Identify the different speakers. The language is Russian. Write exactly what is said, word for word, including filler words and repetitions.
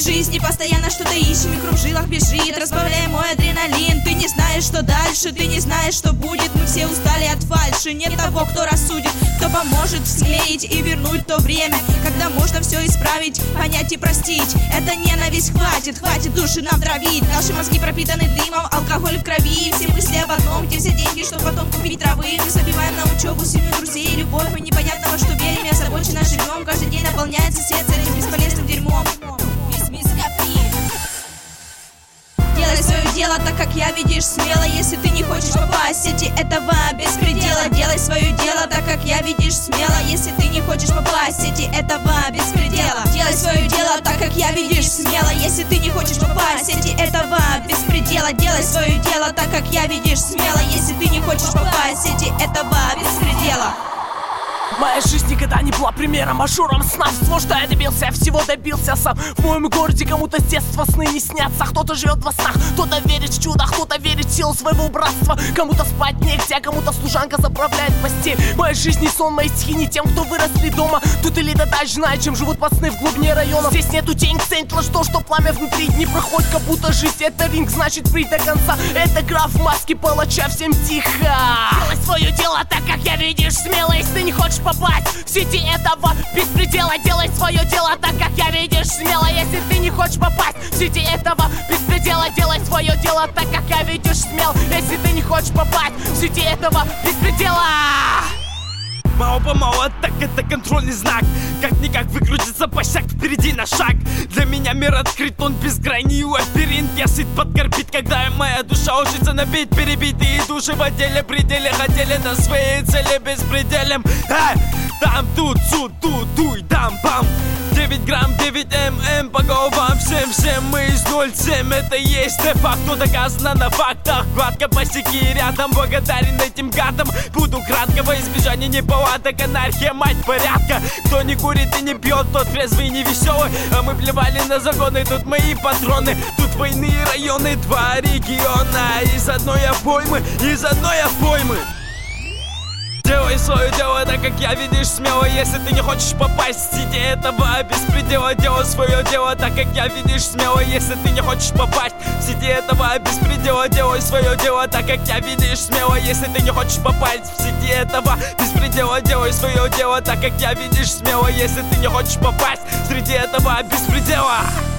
Speaker 1: жизни постоянно что-то ищем, и кровь в жилах бежит, разбавляя мой адреналин. Ты не знаешь, что дальше, ты не знаешь, что будет. Мы все устали от фальши, нет того, кто рассудит, кто поможет склеить и вернуть то время, когда можно все исправить, понять и простить. Это ненависть хватит, хватит души нам травить. Наши мозги пропитаны дымом, алкоголь в крови. Все мысли об одном, где все деньги, чтобы потом купить травы. Мы забиваем на учебу, семью, друзей и любовь. И непонятно, во что верим и озабоченно живем. Каждый день наполняется сердце этим бесполезным дерьмом. Делай свое дело так, как я, видишь, смело. Если ты не хочешь попасть в сети этого беспредела. Делай свое дело так, как я, видишь, смело. Если ты не хочешь попасть в сети этого беспредела. Делай свое дело так, как я, видишь, смело. Если ты не хочешь попасть в сети этого беспредела. Делай свое дело так, как я, видишь, смело. Если ты не хочешь попасть в сети этого беспредела.
Speaker 2: Моя жизнь никогда не была примером, мажором сна. Всего, что я добился, я всего добился сам. В моем городе кому-то с детства сны не снятся. Кто-то живет во снах, кто-то верит в чудо, кто-то верит в силу своего братства. Кому-то спать негде, а кому-то служанка заправляет постель. Моя жизнь не сон, мои стихи не тем, кто выросли дома. Тут элита дальше знает, чем живут пацаны в глубине районов. Здесь нету денег, ценит лишь то, что пламя внутри не проходит, как будто жизнь это ринг, значит фри до конца. Это граф в маске палача, всем тихо. Делай свое дело так, как я, видишь, смело. Если ты не хочешь попасть в сети этого беспредела. Делай свое дело так, как я, видишь, смело. Если ты не хочешь попасть в сети этого беспредела. Делай свое дело так, как я, видишь, смел. Если ты не хочешь попасть в сети этого беспредела.
Speaker 3: Мало-помало, так это контрольный знак. Как-никак выкрутится пощак, впереди на шаг. Для меня мир открыт, он бескрайний лабиринт. Я сыт подкорпит, когда моя душа учится набить. Перебитые души в отделе пределе хотели на своей цели беспределем. А! Там, тут, су, тут, туй, дам, бам. девять грамм, девять мм по головам всем, всем мы из ноль семь. Это есть де-факто, доказано на фактах. Гладко по стеке рядом, благодарен этим гадам. Буду кратко во избежание неполадок. Анархия, мать порядка. Кто не курит и не пьет, тот трезвый и не веселый. А мы плевали на законы, тут мои патроны. Тут войны районы, два региона. Из одной обоймы, из одной обоймы. Делай свое дело так, как я, видишь, смело. Если ты не хочешь попасть в сети этого беспредела. Делай свое дело так, как я, видишь, смело. Если ты не хочешь попасть в сети этого беспредела. Делай свое дело так, как я, видишь, смело. Если ты не хочешь попасть в сети этого беспредела. Делай свое дело так, как я, видишь, смело. Если ты не хочешь попасть среди этого беспредела.